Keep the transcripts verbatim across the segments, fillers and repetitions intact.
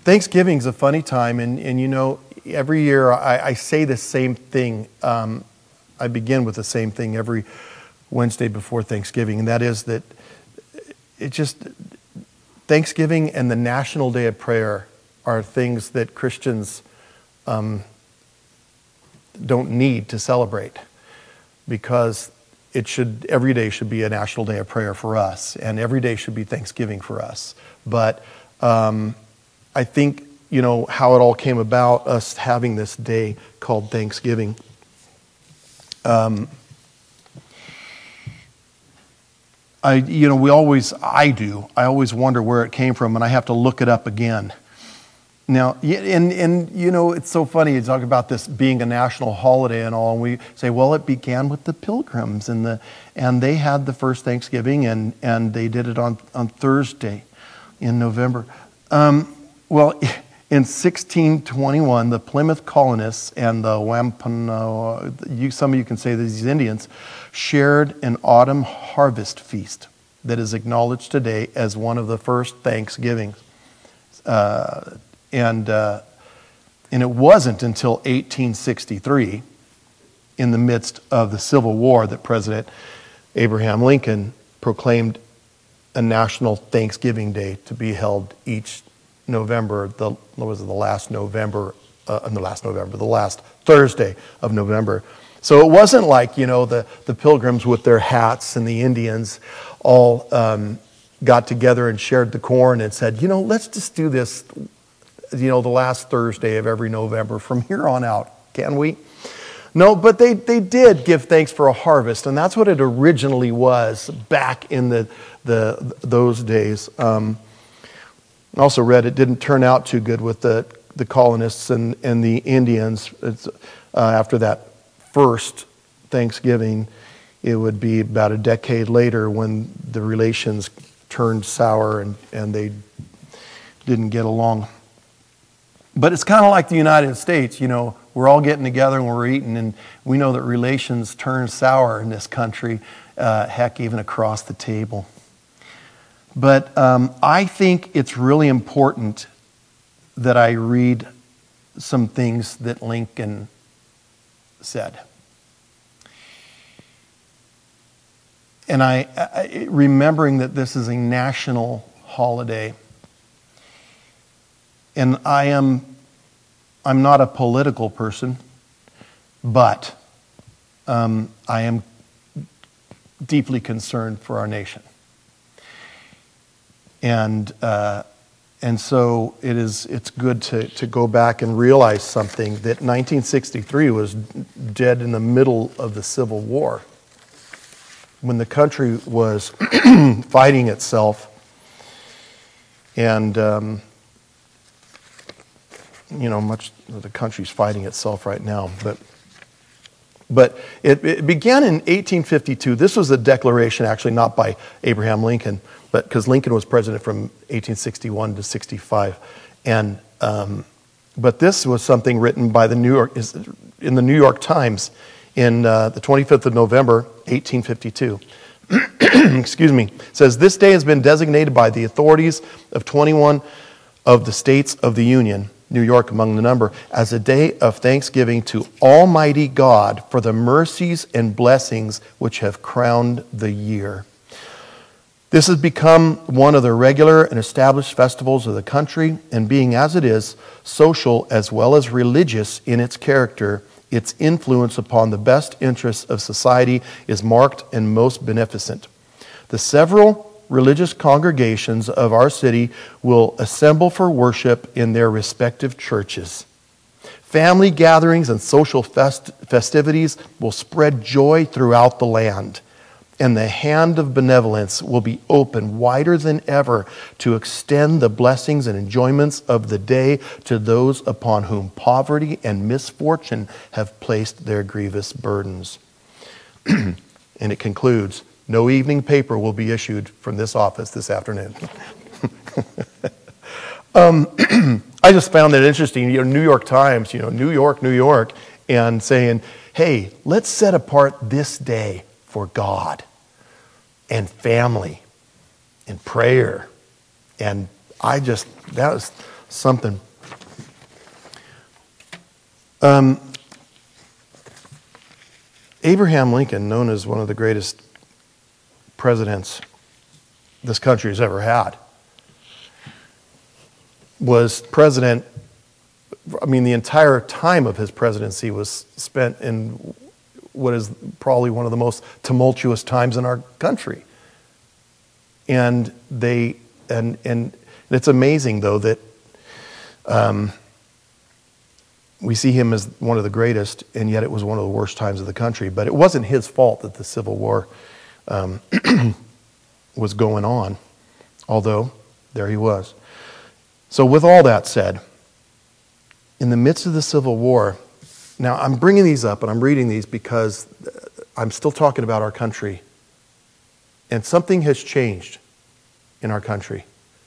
Thanksgiving's a funny time, and, and you know, every year I, I say the same thing. Um, I begin with the same thing every Wednesday before Thanksgiving, and that is that it just, Thanksgiving and the National Day of Prayer are things that Christians um, don't need to celebrate, because it should, every day should be a National Day of Prayer for us, and every day should be Thanksgiving for us. But um, I think, you know, how it all came about, us having this day called Thanksgiving. Um, I, you know, we always, I do, I always wonder where it came from, and I have to look it up again. Now, and, and you know, it's so funny, you talk about this being a national holiday and all, and we say, well, it began with the Pilgrims, and the and they had the first Thanksgiving, and, and they did it on, on Thursday in November. Um, well, in sixteen twenty-one, the Plymouth colonists and the Wampanoag, you, some of you can say these Indians, shared an autumn harvest feast that is acknowledged today as one of the first Thanksgivings. Uh, and uh, and it wasn't until eighteen sixty-three, in the midst of the Civil War, that President Abraham Lincoln proclaimed a national Thanksgiving Day to be held each November. The what was it, the last November, uh, the last November, the last Thursday of November. So it wasn't like, you know, the, the Pilgrims with their hats and the Indians all um, got together and shared the corn and said, you know, let's just do this, you know, the last Thursday of every November from here on out, can we? No, but they, they did give thanks for a harvest, and that's what it originally was back in the, the those days. Um, I also read it didn't turn out too good with the, the colonists and, and the Indians. It's, uh, after that first Thanksgiving, it would be about a decade later when the relations turned sour and, and they didn't get along. But it's kind of like the United States, you know, we're all getting together and we're eating, and we know that relations turn sour in this country, uh, heck, even across the table. But um, I think it's really important that I read some things that Lincoln said. And I, I remembering that this is a national holiday, and I am I'm not a political person, but um, I am deeply concerned for our nation. And uh, and so it is. It's good to to go back and realize something, that nineteen sixty-three was dead in the middle of the Civil War, when the country was fighting itself, and um, you know, much the country's fighting itself right now, but. But it, it began in eighteen fifty-two. This was a declaration, actually, not by Abraham Lincoln, but because Lincoln was president from eighteen sixty-one to sixty-five, and um, but this was something written by the New York in the New York Times in uh, the twenty-fifth of November, eighteen fifty-two. Excuse me. It says, "This day has been designated by the authorities of twenty-one of the states of the Union, New York among the number, as a day of thanksgiving to Almighty God for the mercies and blessings which have crowned the year. This has become one of the regular and established festivals of the country, and being as it is, social as well as religious in its character, its influence upon the best interests of society is marked and most beneficent. The several religious congregations of our city will assemble for worship in their respective churches. Family gatherings and social fest- festivities will spread joy throughout the land, and the hand of benevolence will be open wider than ever to extend the blessings and enjoyments of the day to those upon whom poverty and misfortune have placed their grievous burdens." And it concludes, "No evening paper will be issued from this office this afternoon." um, I just found that interesting. You know, New York Times, you know, New York, New York, and saying, hey, let's set apart this day for God and family and prayer. And I just, that was something. Um, Abraham Lincoln, known as one of the greatest presidents this country has ever had, was president. I mean, the entire time of his presidency was spent in what is probably one of the most tumultuous times in our country. And they, and and it's amazing though that um, we see him as one of the greatest, and yet it was one of the worst times of the country. But it wasn't his fault that the Civil War um, was going on, although there he was. So with all that said, in the midst of the Civil War, now I'm bringing these up and I'm reading these because I'm still talking about our country. And something has changed in our country.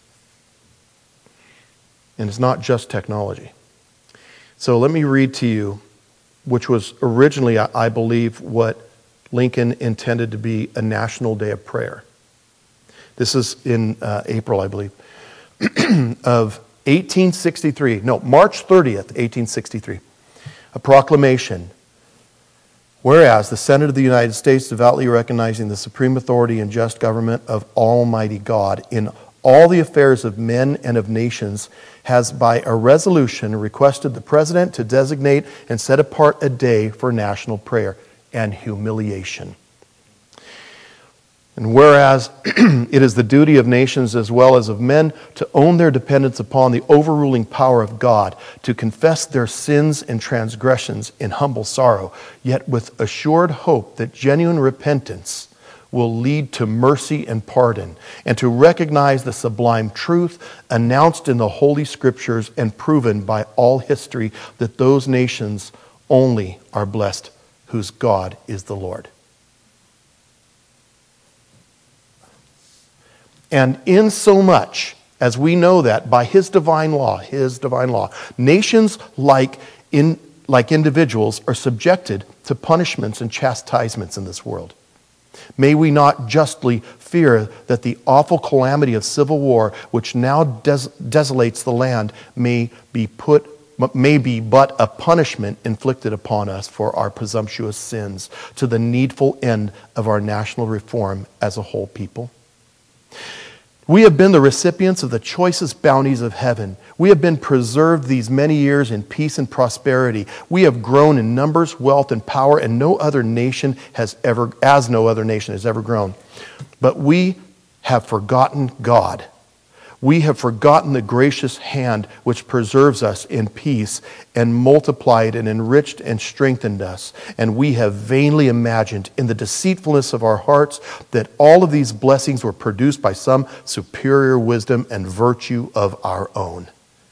And it's not just technology. So let me read to you, which was originally, I believe, what Lincoln intended to be a national day of prayer. This is in uh, April, I believe, of eighteen sixty-three. No, March thirtieth, eighteen sixty-three. A proclamation. Whereas the Senate of the United States, devoutly recognizing the supreme authority and just government of Almighty God in all the affairs of men and of nations, has by a resolution requested the President to designate and set apart a day for national prayer and humiliation. And whereas it is the duty of nations as well as of men to own their dependence upon the overruling power of God, to confess their sins and transgressions in humble sorrow, yet with assured hope that genuine repentance will lead to mercy and pardon, and to recognize the sublime truth announced in the Holy Scriptures and proven by all history that those nations only are blessed whose God is the Lord. And in so much as we know that by His divine law, His divine law, nations like in like individuals are subjected to punishments and chastisements in this world. May we not justly fear that the awful calamity of civil war, which now des- desolates the land, may be put may be but a punishment inflicted upon us for our presumptuous sins, to the needful end of our national reform as a whole people. We have been the recipients of the choicest bounties of heaven. We have been preserved these many years in peace and prosperity. We have grown in numbers, wealth, and power, and no other nation has ever, as no other nation has ever grown. But we have forgotten God. We have forgotten the gracious hand which preserves us in peace and multiplied and enriched and strengthened us. And we have vainly imagined in the deceitfulness of our hearts that all of these blessings were produced by some superior wisdom and virtue of our own.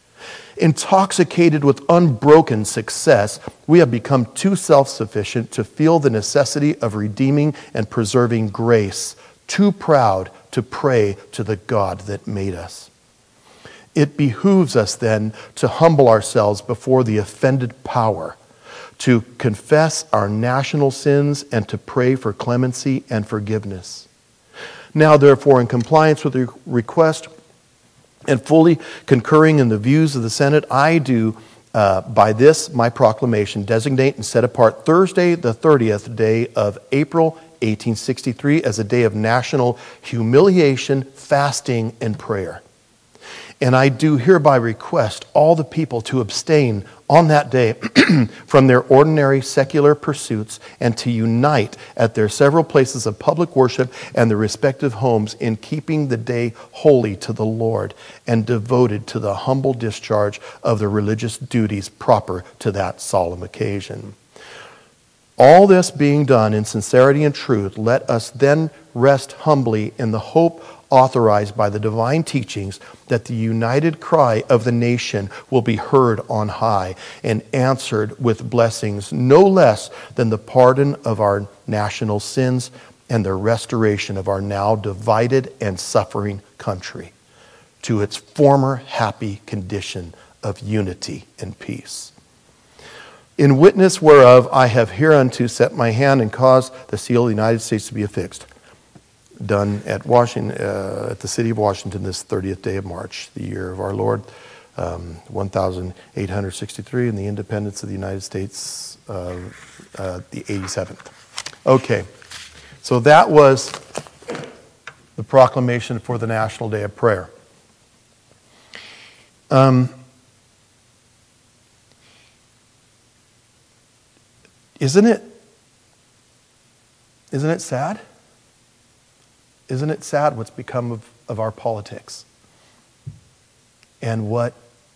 Intoxicated with unbroken success, we have become too self-sufficient to feel the necessity of redeeming and preserving grace, too proud to pray to the God that made us. It behooves us then to humble ourselves before the offended power, to confess our national sins and to pray for clemency and forgiveness. Now, therefore, in compliance with the request and fully concurring in the views of the Senate, I do uh, by this my proclamation designate and set apart Thursday, the thirtieth day of April, eighteen sixty-three, as a day of national humiliation, fasting, and prayer. And I do hereby request all the people to abstain on that day from their ordinary secular pursuits and to unite at their several places of public worship and their respective homes in keeping the day holy to the Lord and devoted to the humble discharge of the religious duties proper to that solemn occasion. All this being done in sincerity and truth, let us then rest humbly in the hope authorized by the divine teachings that the united cry of the nation will be heard on high and answered with blessings no less than the pardon of our national sins and the restoration of our now divided and suffering country to its former happy condition of unity and peace. In witness whereof I have hereunto set my hand and caused the seal of the United States to be affixed. Done at Washington, uh, at the city of Washington, this thirtieth day of March, the year of our Lord, um, one thousand eight hundred sixty-three, and the independence of the United States, uh, uh, the eighty-seventh. Okay, so that was the proclamation for the National Day of Prayer. Um, isn't it, isn't it sad? Isn't it sad what's become of, of our politics? And what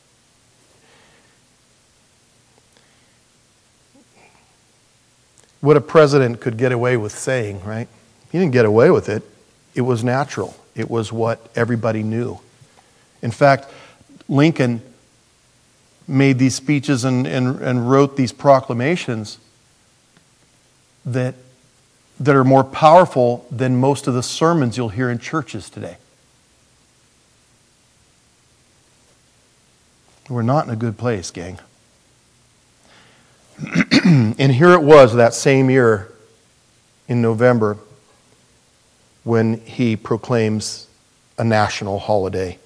what a president could get away with saying, right? He didn't get away with it. It was natural. It was what everybody knew. In fact, Lincoln made these speeches and, and, and wrote these proclamations that, that are more powerful than most of the sermons you'll hear in churches today. We're not in a good place, gang. And here it was that same year in November when he proclaims a national holiday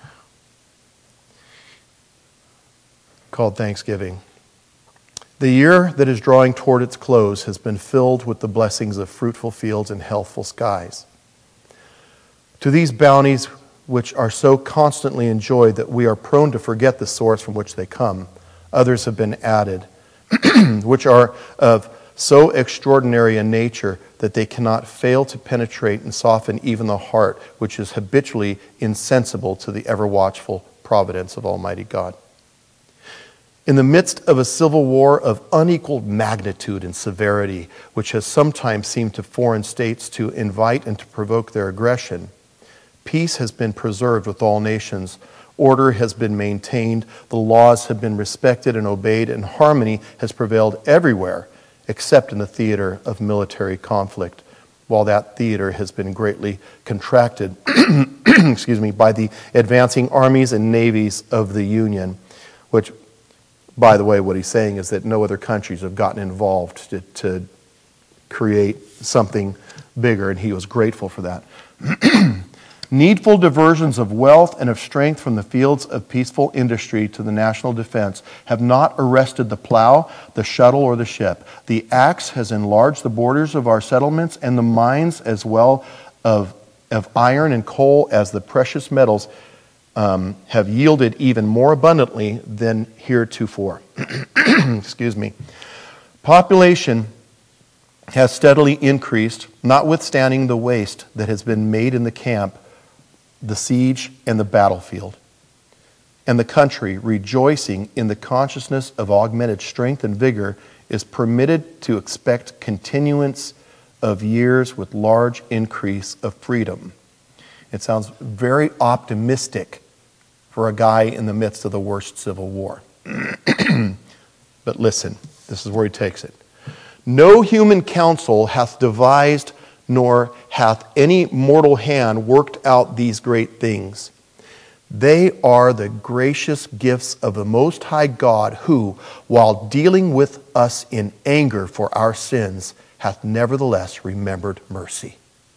called Thanksgiving. The year that is drawing toward its close has been filled with the blessings of fruitful fields and healthful skies. To these bounties, which are so constantly enjoyed that we are prone to forget the source from which they come, others have been added, which are of so extraordinary a nature that they cannot fail to penetrate and soften even the heart, which is habitually insensible to the ever-watchful providence of Almighty God. In the midst of a civil war of unequaled magnitude and severity, which has sometimes seemed to foreign states to invite and to provoke their aggression, peace has been preserved with all nations, order has been maintained, the laws have been respected and obeyed, and harmony has prevailed everywhere except in the theater of military conflict, while that theater has been greatly contracted excuse me, by the advancing armies and navies of the Union, which, by the way, what he's saying is that no other countries have gotten involved to, to create something bigger, and he was grateful for that. Needful diversions of wealth and of strength from the fields of peaceful industry to the national defense have not arrested the plow, the shuttle, or the ship. The axe has enlarged the borders of our settlements, and the mines as well of, of iron and coal as the precious metals um, have yielded even more abundantly than heretofore. Excuse me. Population has steadily increased, notwithstanding the waste that has been made in the camp, the siege, and the battlefield. And the country, rejoicing in the consciousness of augmented strength and vigor, is permitted to expect continuance of years with large increase of freedom. It sounds very optimistic for a guy in the midst of the worst civil war. But listen, this is where he takes it. No human counsel hath devised nor hath any mortal hand worked out these great things. They are the gracious gifts of the Most High God, who, while dealing with us in anger for our sins, hath nevertheless remembered mercy.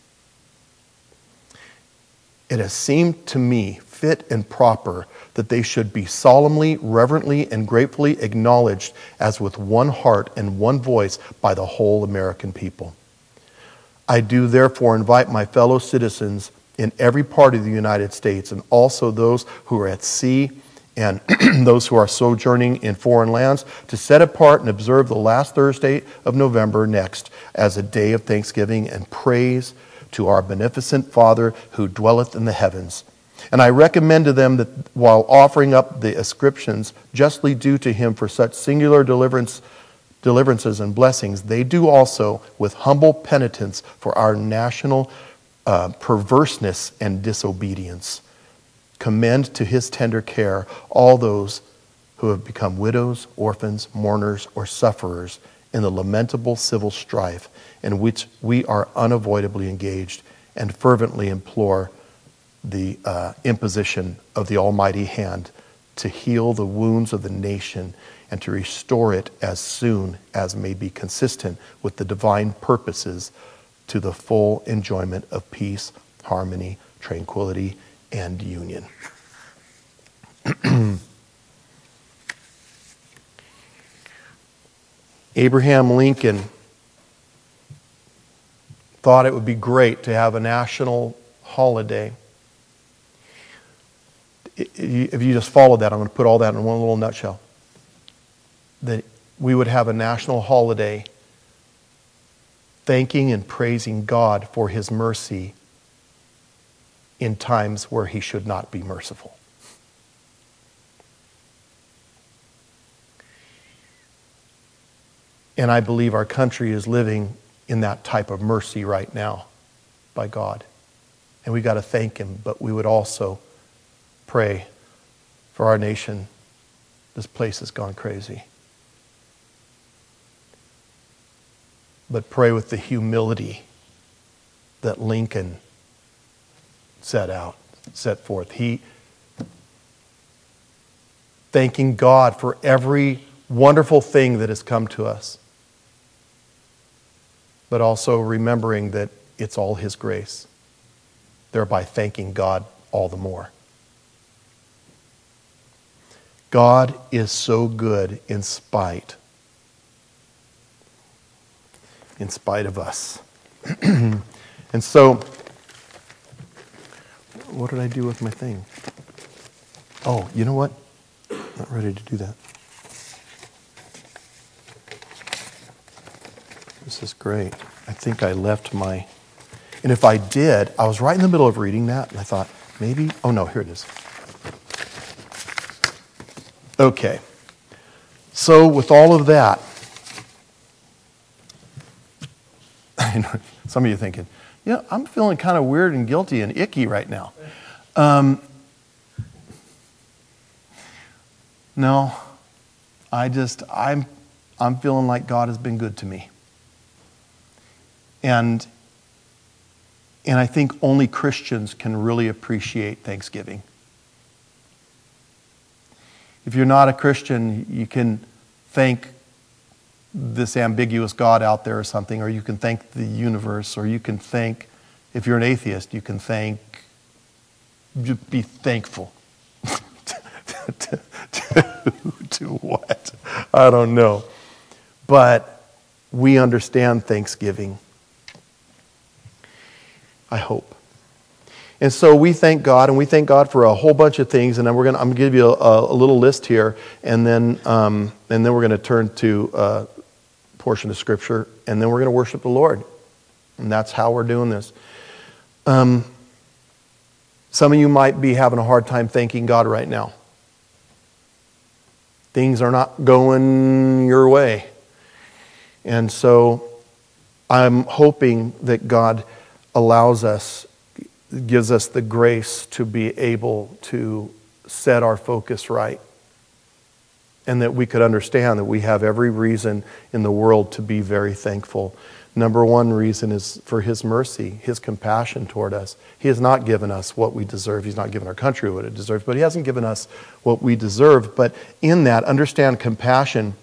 It has seemed to me fit and proper that they should be solemnly, reverently, and gratefully acknowledged as with one heart and one voice by the whole American people. I do therefore invite my fellow citizens in every part of the United States, and also those who are at sea and those who are sojourning in foreign lands, to set apart and observe the last Thursday of November next as a day of thanksgiving and praise to our beneficent Father who dwelleth in the heavens. And I recommend to them that while offering up the ascriptions justly due to him for such singular deliverance deliverances and blessings, they do also with humble penitence for our national uh, perverseness and disobedience. Commend to his tender care all those who have become widows, orphans, mourners, or sufferers in the lamentable civil strife in which we are unavoidably engaged, and fervently implore the uh, imposition of the Almighty hand to heal the wounds of the nation and to restore it as soon as may be consistent with the divine purposes to the full enjoyment of peace, harmony, tranquility, and union. Abraham Lincoln thought it would be great to have a national holiday. If you just followed that, I'm going to put all that in one little nutshell. That we would have a national holiday thanking and praising God for His mercy in times where He should not be merciful. And I believe our country is living in that type of mercy right now by God. And we've got to thank Him, but we would also pray for our nation. This place has gone crazy. But pray with the humility that Lincoln set out, set forth. He, thanking God for every wonderful thing that has come to us, but also remembering that it's all His grace, thereby thanking God all the more. God is so good in spite, in spite of us. And so, what did I do with my thing? Oh, you know what? Not ready to do that. This is great. I think I left my... And if I did, I was right in the middle of reading that, and I thought, maybe... Oh, no, here it is. Okay. So, with all of that, I know some of you are thinking, yeah, I'm feeling kind of weird and guilty and icky right now. Um, no, I just, I'm, I'm feeling like God has been good to me. And, and I think only Christians can really appreciate Thanksgiving. If you're not a Christian, you can thank this ambiguous God out there or something, or you can thank the universe, or you can thank, if you're an atheist, you can thank, just be thankful. to, to, to, to what? I don't know. But we understand Thanksgiving. I hope. And so we thank God, and we thank God for a whole bunch of things. And then we're going I'm going to give you a, a little list here, and then um, and then we're going to turn to a portion of Scripture, and then we're going to worship the Lord. And that's how we're doing this. Um, some of you might be having a hard time thanking God right now. Things are not going your way. And so I'm hoping that God allows us, gives us the grace to be able to set our focus right. And that we could understand that we have every reason in the world to be very thankful. Number one reason is for His mercy, His compassion toward us. He has not given us what we deserve. He's not given our country what it deserves, but He hasn't given us what we deserve. But in that, understand compassion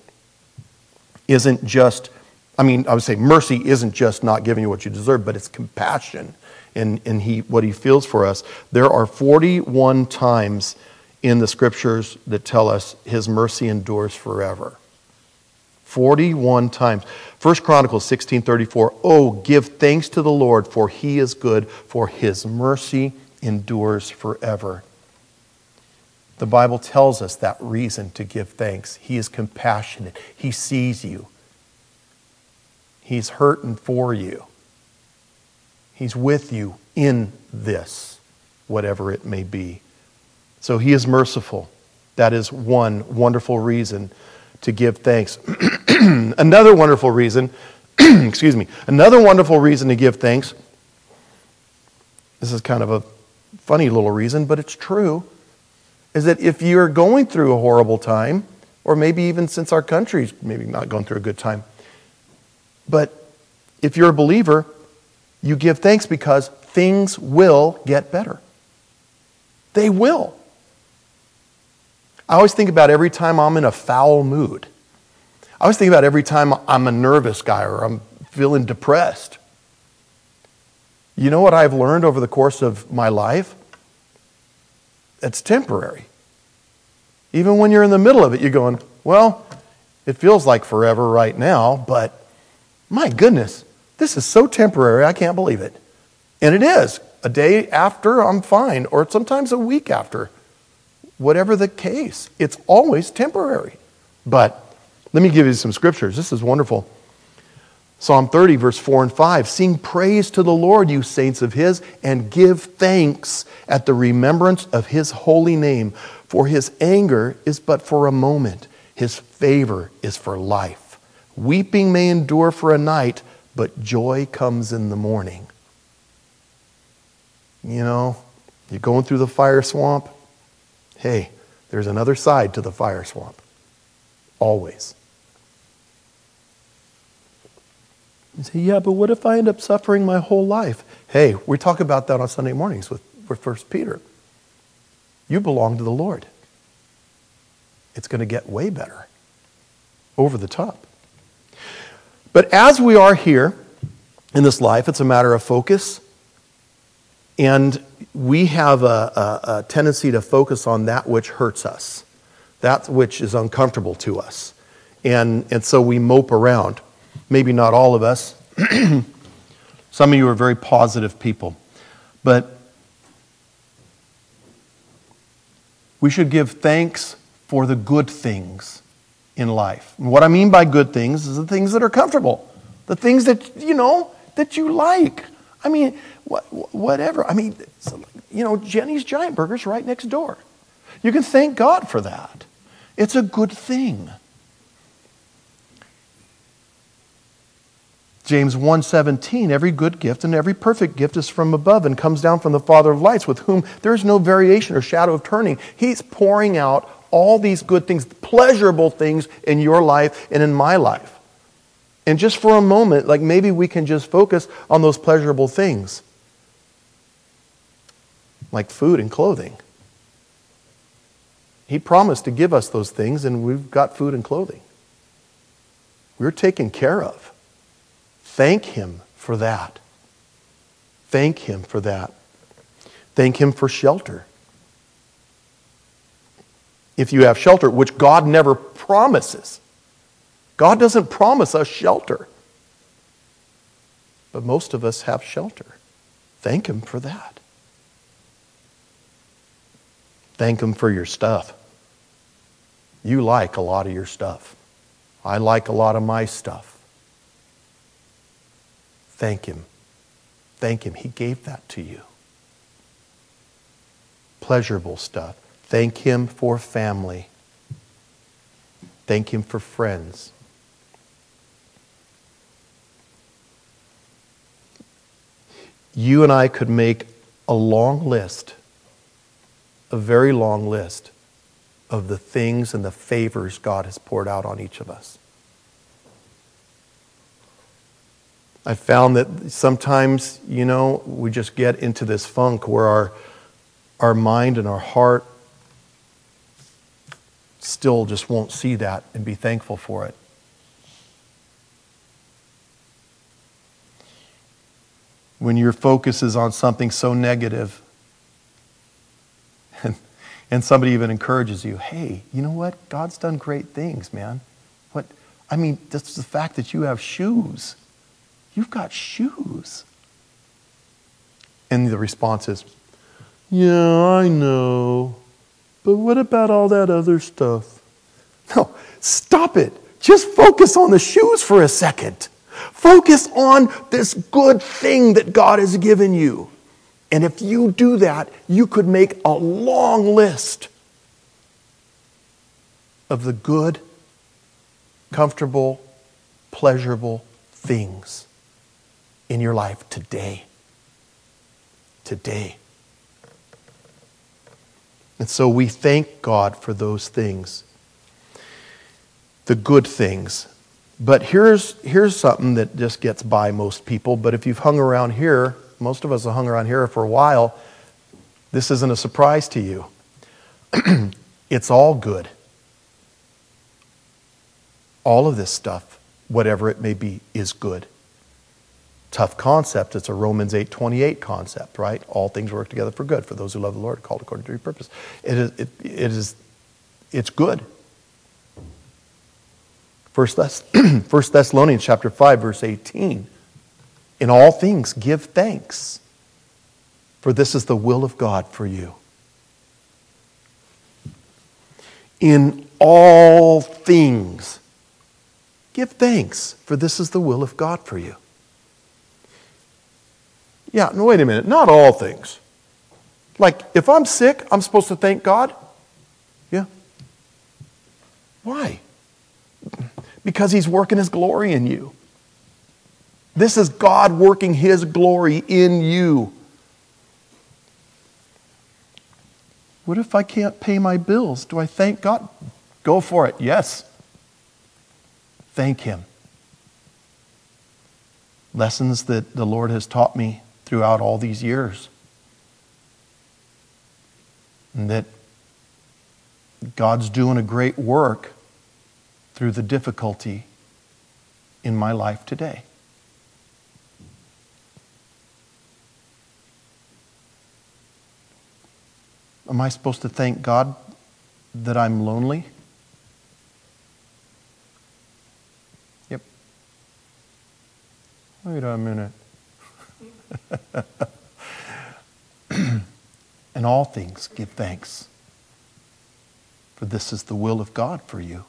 isn't just, I mean, I would say mercy isn't just not giving you what you deserve, but it's compassion in, in he, what He feels for us. There are forty-one times in the Scriptures that tell us His mercy endures forever. forty-one times. First Chronicles sixteen thirty-four. Oh, give thanks to the Lord, for He is good, for His mercy endures forever. The Bible tells us that reason to give thanks. He is compassionate. He sees you. He's hurting for you. He's with you in this, whatever it may be. So He is merciful. That is one wonderful reason to give thanks. Another wonderful reason, excuse me, another wonderful reason to give thanks, this is kind of a funny little reason, but it's true, is that if you're going through a horrible time, or maybe even since our country's maybe not going through a good time, but if you're a believer, you give thanks because things will get better. They will. I always think about every time I'm in a foul mood. I always think about every time I'm a nervous guy or I'm feeling depressed. You know what I've learned over the course of my life? It's temporary. Even when you're in the middle of it, you're going, well, it feels like forever right now, but my goodness, this is so temporary, I can't believe it. And it is. A day after, I'm fine, or sometimes a week after. Whatever the case, it's always temporary. But let me give you some scriptures. This is wonderful. Psalm thirty, verse four and five. Sing praise to the Lord, you saints of his, and give thanks at the remembrance of his holy name. For his anger is but for a moment. His favor is for life. Weeping may endure for a night, but joy comes in the morning. You know, you're going through the fire swamp. Hey, there's another side to the fire swamp. Always. You say, yeah, but what if I end up suffering my whole life? Hey, we talk about that on Sunday mornings with, with First Peter. You belong to the Lord. It's going to get way better. Over the top. But as we are here in this life, it's a matter of focus. And we have a, a, a tendency to focus on that which hurts us. That which is uncomfortable to us. And, and so we mope around. Maybe not all of us. Some of you are very positive people. But we should give thanks for the good things in life. And what I mean by good things is the things that are comfortable. The things that, you know, that you like. I mean, wh- whatever. I mean, you know, Jenny's Giant Burger's right next door. You can thank God for that. It's a good thing. James one seventeen, every good gift and every perfect gift is from above and comes down from the Father of lights, with whom there is no variation or shadow of turning. He's pouring out all these good things, pleasurable things in your life and in my life. And just for a moment, like maybe we can just focus on those pleasurable things. Like food and clothing. He promised to give us those things, and we've got food and clothing. We're taken care of. Thank him for that. Thank him for that. Thank him for shelter. If you have shelter, which God never promises. God doesn't promise us shelter. But most of us have shelter. Thank him for that. Thank him for your stuff. You like a lot of your stuff. I like a lot of my stuff. Thank him. Thank him. He gave that to you. Pleasurable stuff. Thank him for family. Thank him for friends. You and I could make a long list, a very long list, of the things and the favors God has poured out on each of us. I found that sometimes, you know, we just get into this funk where our, our mind and our heart still just won't see that and be thankful for it. When your focus is on something so negative, and, and somebody even encourages you, hey, you know what? God's done great things, man. What? I mean, just the fact that you have shoes. You've got shoes. And the response is, yeah, I know. But what about all that other stuff? No, stop it. Just focus on the shoes for a second. Focus on this good thing that God has given you. And if you do that, you could make a long list of the good, comfortable, pleasurable things in your life today. Today. And so we thank God for those things. The good things. But here's, here's something that just gets by most people. But if you've hung around here, most of us have hung around here for a while, this isn't a surprise to you. It's all good. All of this stuff, whatever it may be, is good. Tough concept. It's a Romans eight twenty-eight concept, right? All things work together for good for those who love the Lord, called according to his purpose. It is, it, it is it's good. First Thessalonians chapter five, verse eighteen. In all things give thanks, for this is the will of God for you. In all things give thanks, for this is the will of God for you. Yeah, no, wait a minute. Not all things. Like, if I'm sick, I'm supposed to thank God? Yeah. Why? Because He's working His glory in you. This is God working His glory in you. What if I can't pay my bills? Do I thank God? Go for it. Yes. Thank Him. Lessons that the Lord has taught me throughout all these years. And that God's doing a great work through the difficulty in my life today. Am I supposed to thank God that I'm lonely? Yep. Wait a minute. In all things, give thanks, for this is the will of God for you.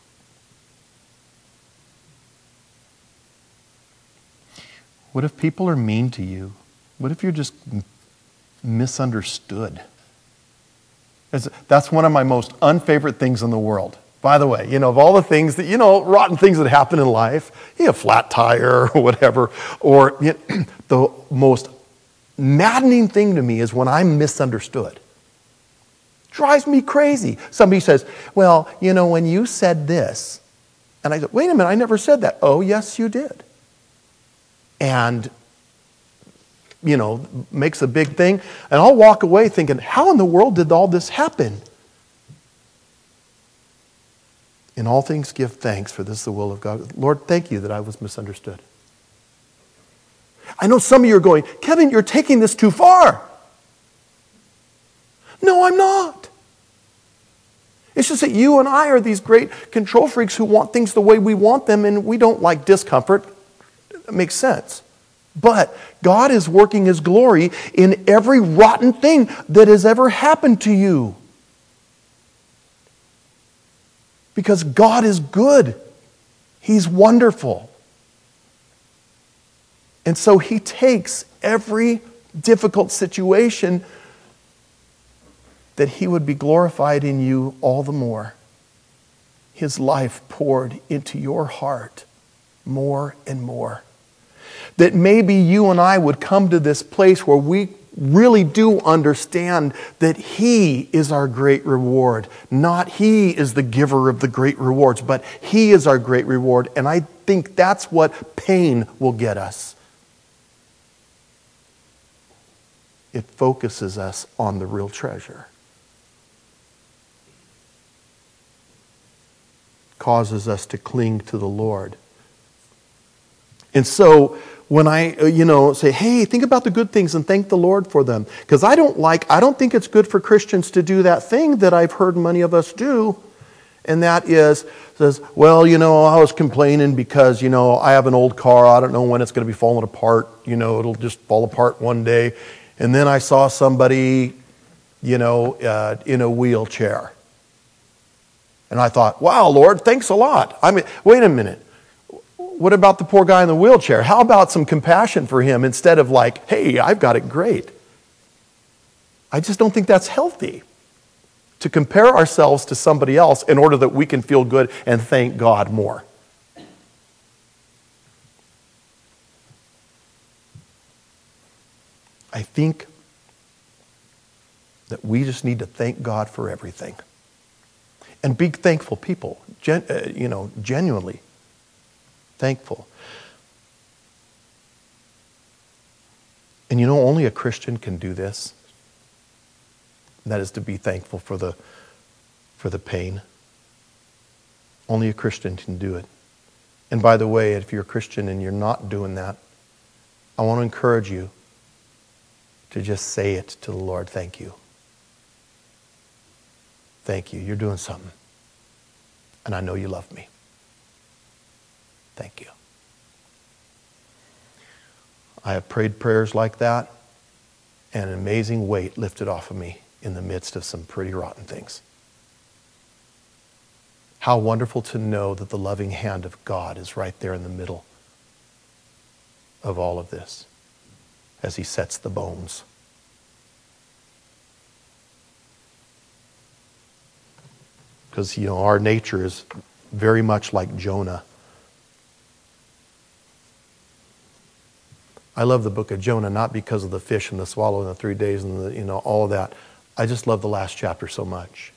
What if people are mean to you? What if you're just misunderstood? That's one of my most unfavorite things in the world. By the way, you know, of all the things that, you know, rotten things that happen in life, you have a flat tire or whatever, or you know, the most maddening thing to me is when I'm misunderstood. Drives me crazy. Somebody says, well, you know, when you said this, and I go, wait a minute, I never said that. Oh, yes, you did. And, you know, makes a big thing. And I'll walk away thinking, how in the world did all this happen? In all things give thanks, for this is the will of God. Lord, thank you that I was misunderstood. I know some of you are going, Kevin, you're taking this too far. No, I'm not. It's just that you and I are these great control freaks who want things the way we want them, and we don't like discomfort. It makes sense. But God is working His glory in every rotten thing that has ever happened to you. Because God is good. He's wonderful. And so He takes every difficult situation that He would be glorified in you all the more. His life poured into your heart more and more. That maybe you and I would come to this place where we really do understand that He is our great reward. Not He is the giver of the great rewards, but He is our great reward. And I think that's what pain will get us. It focuses us on the real treasure. Causes us to cling to the Lord. And so when I, you know, say, hey, think about the good things and thank the Lord for them. Because I don't like, I don't think it's good for Christians to do that thing that I've heard many of us do. And that is, says, well, you know, I was complaining because, you know, I have an old car. I don't know when it's going to be falling apart. You know, it'll just fall apart one day. And then I saw somebody, you know, uh, in a wheelchair. And I thought, wow, Lord, thanks a lot. I mean, wait a minute. What about the poor guy in the wheelchair? How about some compassion for him instead of like, hey, I've got it great? I just don't think that's healthy to compare ourselves to somebody else in order that we can feel good and thank God more. I think that we just need to thank God for everything. And be thankful people, gen, uh, you know, genuinely thankful. And you know, only a Christian can do this. And that is to be thankful for the, for the pain. Only a Christian can do it. And by the way, if you're a Christian and you're not doing that, I want to encourage you to just say it to the Lord, thank you. Thank you. You're doing something. and I know you love me. Thank you. I have prayed prayers like that, and an amazing weight lifted off of me in the midst of some pretty rotten things. How wonderful to know that the loving hand of God is right there in the middle of all of this as he sets the bones. Because, you know, our nature is very much like Jonah. I love the book of Jonah, not because of the fish and the swallow and the three days and the, you know, all of that. I just love the last chapter so much.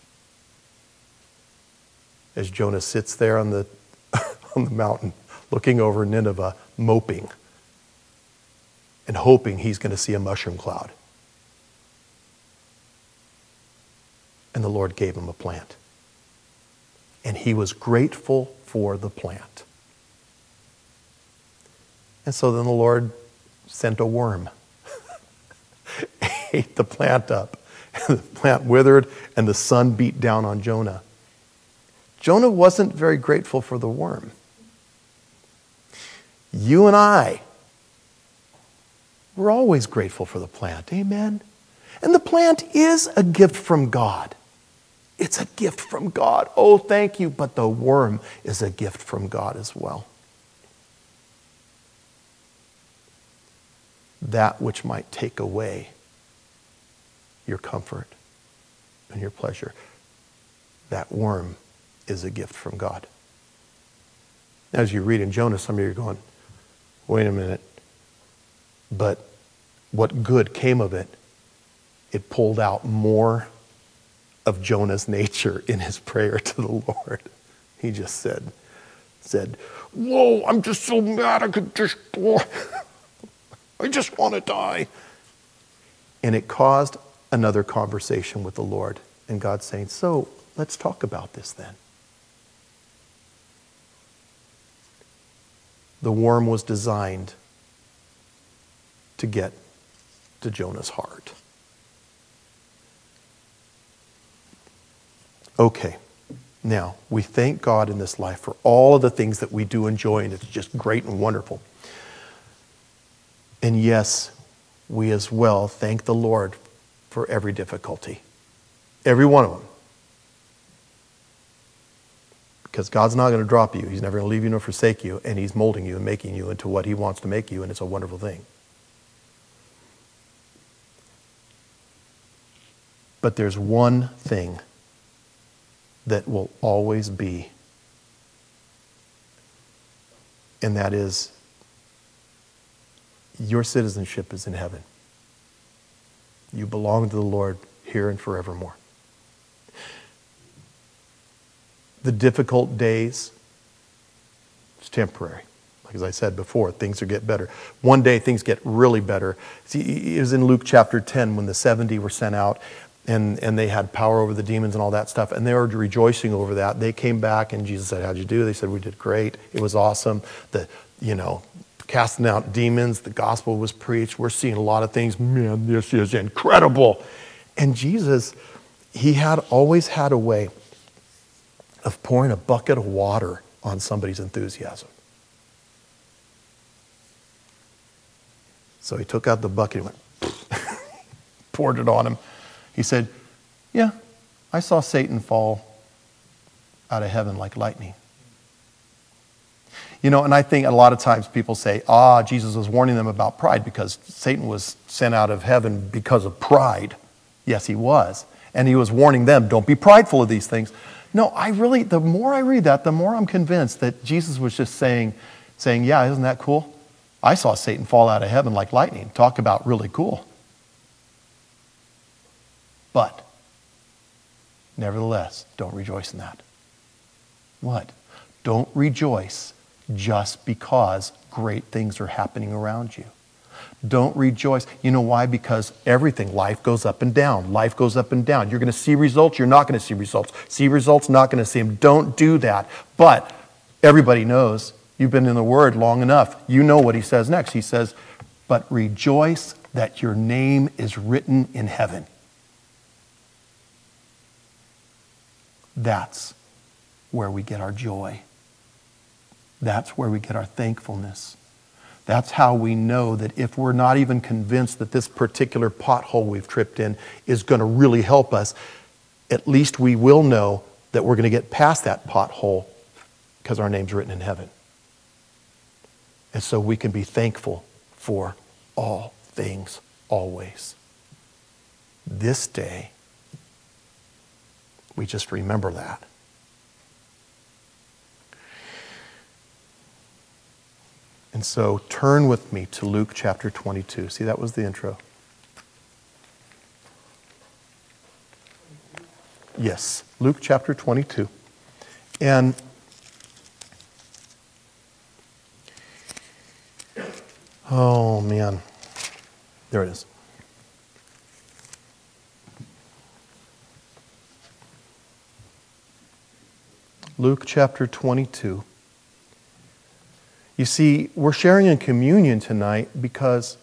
As Jonah sits there on the, on the mountain, looking over Nineveh, moping and hoping he's going to see a mushroom cloud. And the Lord gave him a plant. And he was grateful for the plant. And so then the Lord sent a worm, ate the plant up, and the plant withered, and the sun beat down on Jonah. Jonah wasn't very grateful for the worm. You and I, we're always grateful for the plant. Amen? And the plant is a gift from God. It's a gift from God. Oh, thank you. But the worm is a gift from God as well. That which might take away your comfort and your pleasure, that worm is a gift from God. As you read in Jonah, some of you are going, wait a minute. But what good came of it? It pulled out more of Jonah's nature in his prayer to the Lord. He just said, said, whoa, I'm just so mad I could just, I just want to die. And it caused another conversation with the Lord. And God saying, so let's talk about this then. The worm was designed to get to Jonah's heart. Okay, now we thank God in this life for all of the things that we do enjoy, and it's just great and wonderful. And yes, we as well thank the Lord for every difficulty, every one of them. Because God's not going to drop you. He's never going to leave you nor forsake you, and he's molding you and making you into what he wants to make you, and it's a wonderful thing. But there's one thing that will always be, and that is your citizenship is in heaven. You belong to the Lord here and forevermore. The difficult days, it's temporary. Like as I said before, things will get better. One day things get really better. See, it was in Luke chapter ten when the seventy were sent out and, and they had power over the demons and all that stuff. And they were rejoicing over that. They came back and Jesus said, how'd you do? They said, we did great. It was awesome. The, you know, casting out demons, the gospel was preached. We're seeing a lot of things. Man, this is incredible. And Jesus, he had always had a way of pouring a bucket of water on somebody's enthusiasm. So he took out the bucket and went, poured it on him. He said, yeah, I saw Satan fall out of heaven like lightning. You know, and I think a lot of times people say, ah, Jesus was warning them about pride because Satan was sent out of heaven because of pride. Yes, he was. And he was warning them, don't be prideful of these things. No, I really, the more I read that, the more I'm convinced that Jesus was just saying, saying, yeah, isn't that cool? I saw Satan fall out of heaven like lightning. Talk about really cool. But, nevertheless, don't rejoice in that. What? Don't rejoice just because great things are happening around you. Don't rejoice. You know why? Because everything, life goes up and down. Life goes up and down. You're going to see results. You're not going to see results. See results, not going to see them. Don't do that. But everybody knows, you've been in the Word long enough. You know what he says next. He says, but rejoice that your name is written in heaven. That's where we get our joy. That's where we get our thankfulness. That's how we know that if we're not even convinced that this particular pothole we've tripped in is going to really help us, at least we will know that we're going to get past that pothole because our name's written in heaven. And so we can be thankful for all things always. This day, we just remember that. And so turn with me to Luke chapter twenty-two. See, that was the intro. Yes, Luke chapter twenty-two. And oh man, there it is. Luke chapter twenty-two. You see, we're sharing in communion tonight because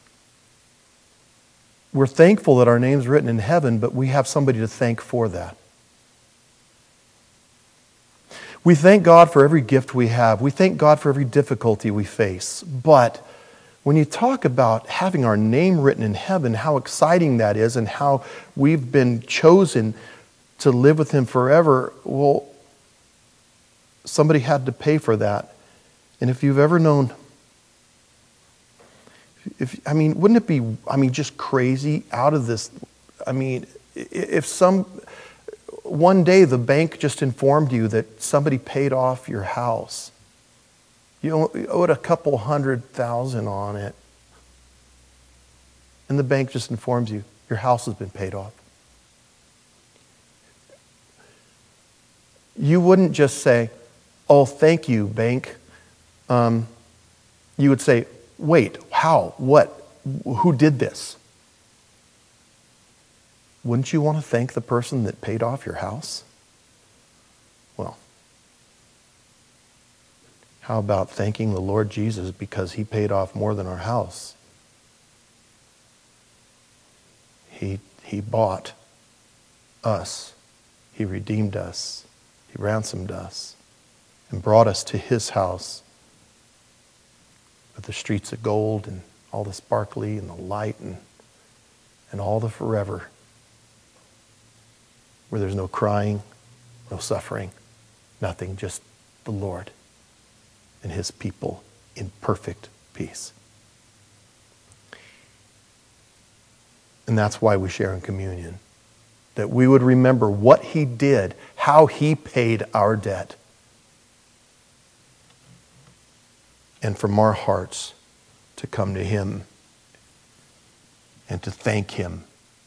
we're thankful that our name's written in heaven, but we have somebody to thank for that. We thank God for every gift we have. We thank God for every difficulty we face. But when you talk about having our name written in heaven, how exciting that is and how we've been chosen to live with Him forever, well, somebody had to pay for that. And if you've ever known, if I mean, wouldn't it be, I mean, just crazy out of this, I mean, if some, one day the bank just informed you that somebody paid off your house. You owed a couple hundred thousand on it. And the bank just informs you your house has been paid off. You wouldn't just say, oh, thank you, bank. Um, you would say, wait, how? What? Who did this? Wouldn't you want to thank the person that paid off your house? Well, how about thanking the Lord Jesus because He paid off more than our house? He, he bought us. He redeemed us. He ransomed us and brought us to His house with the streets of gold and all the sparkly and the light and, and all the forever, where there's no crying, no suffering, nothing, just the Lord and His people in perfect peace. And that's why we share in communion, that we would remember what He did, how He paid our debt. And from our hearts to come to Him and to thank Him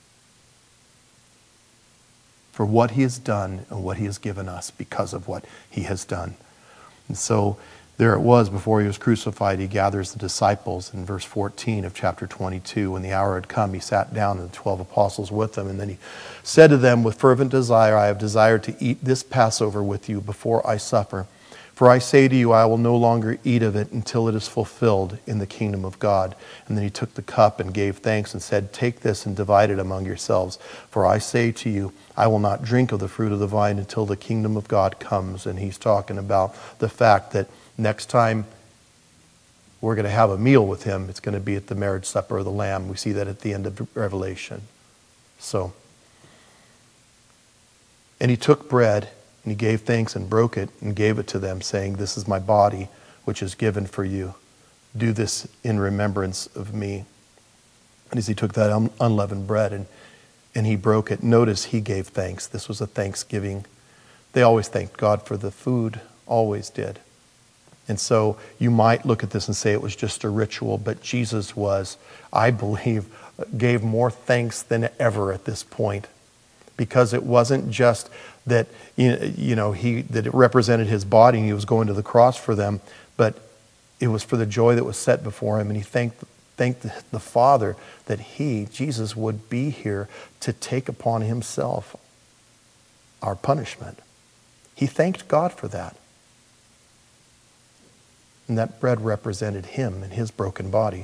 for what He has done and what He has given us because of what He has done. And so there it was before He was crucified. He gathers the disciples in verse fourteen of chapter twenty-two. When the hour had come, He sat down and the twelve apostles with Him. And then He said to them, with fervent desire, I have desired to eat this Passover with you before I suffer. For I say to you, I will no longer eat of it until it is fulfilled in the kingdom of God. And then He took the cup and gave thanks and said, take this and divide it among yourselves. For I say to you, I will not drink of the fruit of the vine until the kingdom of God comes. And He's talking about the fact that next time we're going to have a meal with Him, it's going to be at the marriage supper of the Lamb. We see that at the end of Revelation. So, and He took bread, and He gave thanks and broke it and gave it to them, saying, this is my body, which is given for you. Do this in remembrance of me. And as He took that un- unleavened bread and, and He broke it, notice He gave thanks. This was a thanksgiving. They always thanked God for the food, always did. And so you might look at this and say it was just a ritual, but Jesus was, I believe, gave more thanks than ever at this point. Because it wasn't just that, you know, he that it represented His body and He was going to the cross for them, but it was for the joy that was set before Him. And He thanked, thanked the Father that He, Jesus, would be here to take upon Himself our punishment. He thanked God for that. And that bread represented Him and His broken body.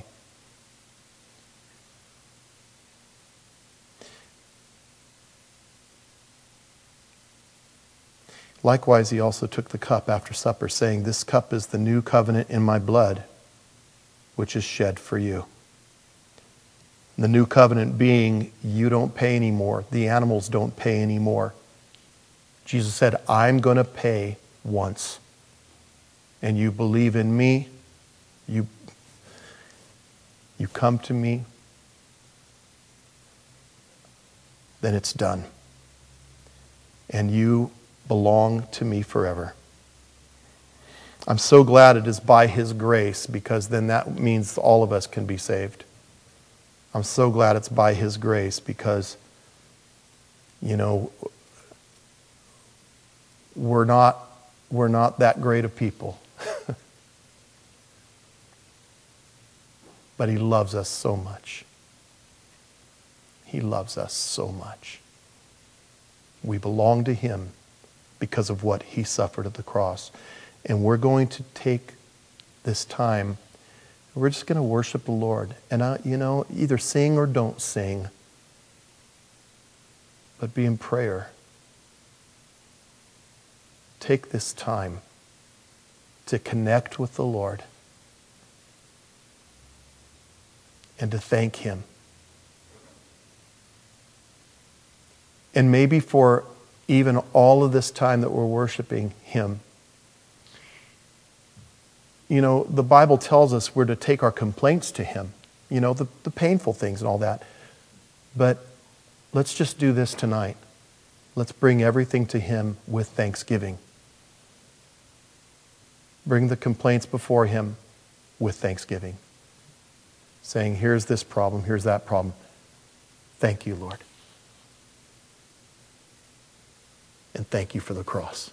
Likewise, he also took the cup after supper, saying, "This cup is the new covenant in my blood, which is shed for you." The new covenant being, you don't pay anymore. The animals don't pay anymore. Jesus said, "I'm going to pay once. And you believe in me, you, you come to me, then it's done. And you belong to me forever." I'm so glad it is by His grace, because then that means all of us can be saved. I'm so glad it's by His grace because, you know, we're not, we're not that great of people. But He loves us so much. He loves us so much. We belong to Him because of what He suffered at the cross. And we're going to take this time, we're just going to worship the Lord. And, I, you know, either sing or don't sing, but be in prayer. Take this time to connect with the Lord and to thank Him. And maybe for even all of this time that we're worshiping Him, you know, the Bible tells us we're to take our complaints to Him, you know, the, the painful things and all that. But let's just do this tonight. Let's bring everything to Him with thanksgiving. Bring the complaints before Him with thanksgiving. Saying, here's this problem, here's that problem. Thank you, Lord. And thank you for the cross.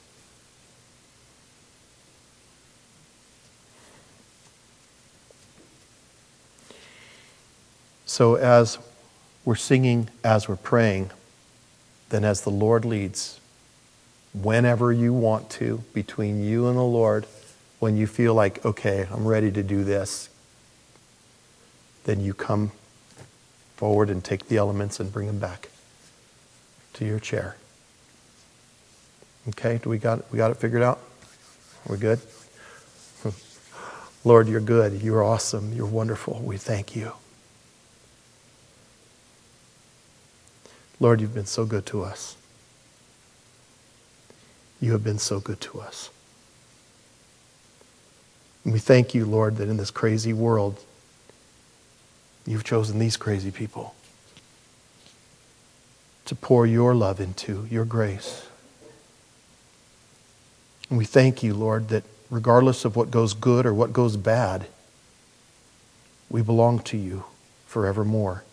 So as we're singing, as we're praying, then as the Lord leads, whenever you want to, between you and the Lord, when you feel like, okay, I'm ready to do this, then you come forward and take the elements and bring them back to your chair. Okay, do we got it? We got it figured out? We're good? Lord, you're good. You're awesome. You're wonderful. We thank you. Lord, you've been so good to us. You have been so good to us. And we thank you, Lord, that in this crazy world, you've chosen these crazy people to pour your love into, your grace. And we thank you, Lord, that regardless of what goes good or what goes bad, we belong to you forevermore.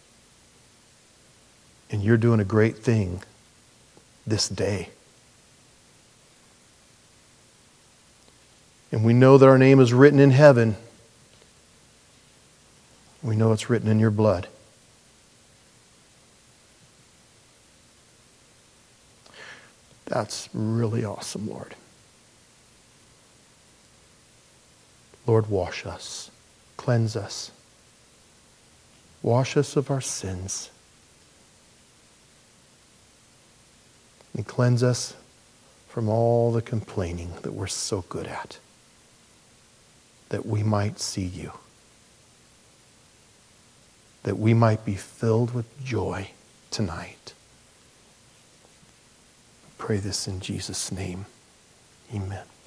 And you're doing a great thing this day. And we know that our name is written in heaven. We know it's written in your blood. That's really awesome, Lord. Lord, wash us, cleanse us, wash us of our sins, and cleanse us from all the complaining that we're so good at, that we might see you, that we might be filled with joy tonight. I pray this in Jesus' name. Amen.